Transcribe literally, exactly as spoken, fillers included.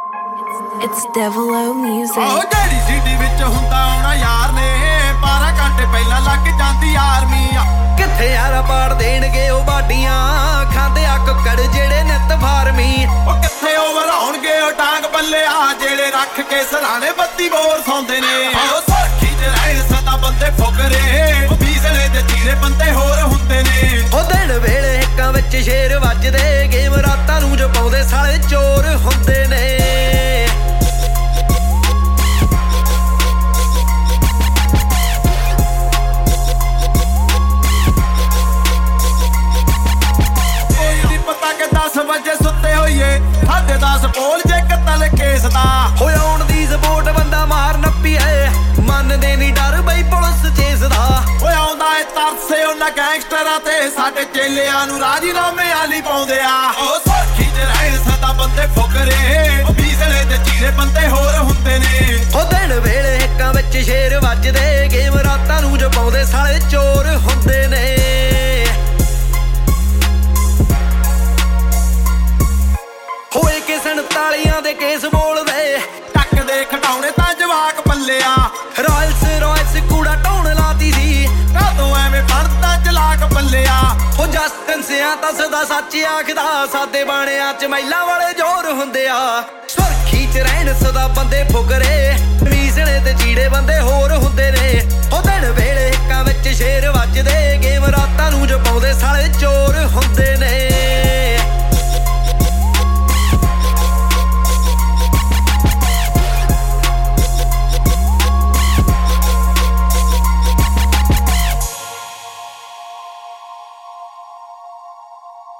It's Devil O Music. ਉਹ ਜਿਹੜੀ city ਵਿੱਚ ਹੁੰਦਾ ਹੋਣਾ ਯਾਰ ਨੇ ਬਾਰਾਂ ਘੰਟੇ ਪਹਿਲਾਂ ਲੱਗ ਜਾਂਦੀ ਆਰਮੀ ਆ ਕਿੱਥੇ ਯਾਰਾ ਪਾੜ ਦੇਣਗੇ ਉਹ ਬਾਡੀਆਂ ਖਾਂਦੇ ਆ ਕੁੱਕੜ ਜਿਹੜੇ ਨਿੱਤ ਫਾਰਮੀ ਉਹ ਕਿੱਥੇ ਓਵਰ ਆਉਣਗੇ ਉਹ ਟਾਂਗ ਬੱਲੇ ਆ ਜਿਹੜੇ ਰੱਖ ਕੇ ਸਰਾਣੇ ਬੱਤੀ ਬੋਰ ਸੌਂਦੇ ਨੇ ਉਹ ਸੁਰਖੀ ਚ ਰਹੇ ਸਦਾ ਬੰਦੇ ਫੁਕਰੇ ਉਹ ਬੀਸਲੇ ਤੇ ਚੀਰੇ ਬੰਦੇ ਹੋਰ ਹੁੰਦੇ ਨੇ ਉਹ ਦਿਨ ਵੇਲੇ ਹਿੱਕਾਂ ਵਿੱਚ ਸ਼ੇਰ ਵੱਜਦੇ ਗੇਮ ਰਾਤਾਂ ਨੂੰ ਜੋ ਪਾਉਂਦੇ ਸਾਲੇ ਚੋਰ ਹੁੰਦੇ ਨੇ ਦਸ ਵਜੇ ਸੁੱਤੇ ਹੋਈਏ ਸਾਡੇ ਦਸ ਬੋਲ ਜੇ ਕਤਲ ਕੇਸ ਦਾ ਹੋਏ ਆਉਣ ਦੀ ਸਪੋਰਟ ਬੰਦਾ ਮਾਰ ਨੱਪੀ ਐ ਮੰਨਦੇ ਨਹੀਂ ਡਰ ਬਈ ਪੁਲਿਸ ਚੇਸ ਦਾ ਹੋਏ ਆਉਂਦਾ ਏ ਤਰਸੇ ਉਹਨਾਂ ਗੈਂਗਸਟਰਾਂ ਤੇ ਸਾਡੇ ਚੇਲਿਆਂ ਨੂੰ ਰਾਜੀਨਾਮੇ ਆਲੀ ਪਾਉਂਦੇ ਆ ਉਹ ਸੁਰਖੀ ਚ ਰਹਿਣ ਸਦਾ ਬੰਦੇ ਫੁਕਰੇ ਉਹ ਬੀਸਲੇ ਤੇ ਚੀਰੇ ਬੰਦੇ ਹੋਰ ਹੁੰਦੇ ਨੇ ਉਹ ਦਿਨ ਵੇਲੇ ਹਿੱਕਾਂ ਵਿੱਚ ਸ਼ੇਰ ਵੱਜਦੇ ਗੇਮ ਰਾਤਾਂ ਨੂੰ ਜੋ ਪਾਉਂਦੇ ਸਾਲੇ ਚੋਰ ਹੁੰਦੇ ਨੇ ਹੋਏ ਕਿ ਸੰਤਾਲੀਆਂ ਦੇ ਕੇਸ ਬੋਲਦੇ ਟੱਕ ਦੇ ਖਟਾਉਣੇ ਤਾਂ ਜਵਾਕ ਪੱਲਿਆ ਰਾਇਲਸ ਰੋਇਸ ਕੂੜਾ ਢਾਉਣ ਲਾਤੀ ਸੀ ਕਾਦੋਂ ਐਵੇਂ ਬਣਦਾ ਚਲਾਕ ਪੱਲਿਆ ਉਹ ਜਸਟਨ ਸਿਆਂ ਤਾਂ ਸਦਾ ਸੱਚ ਆਖਦਾ ਸਾਦੇ ਬਾਣਿਆਂ ਚ ਮਹਿਲਾ ਵਾਲੇ ਜ਼ੋਰ ਹੁੰਦੇ ਆ ਸੁਰਖੀ ਚ ਰਹਿਣ ਸਦਾ ਬੰਦੇ ਫੁਕਰੇ ਮੀਸਣੇ ਤੇ ਚੀੜੇ ਬੰਦੇ ਹੋਰ ਹੁੰਦੇ ਨੇ ਉਹ ਦਿਨ ਵੇਲੇ ਹਿੱਕਾਂ ਵਿੱਚ ਸ਼ੇਰ ਵੱਜਦੇ ਗੇਮ ਰਾਤਾਂ ਨੂੰ ਜੋ ਪਾਉਂਦੇ ਸਾਲੇ ਚੋਰ ਹੁੰਦੇ ਨੇ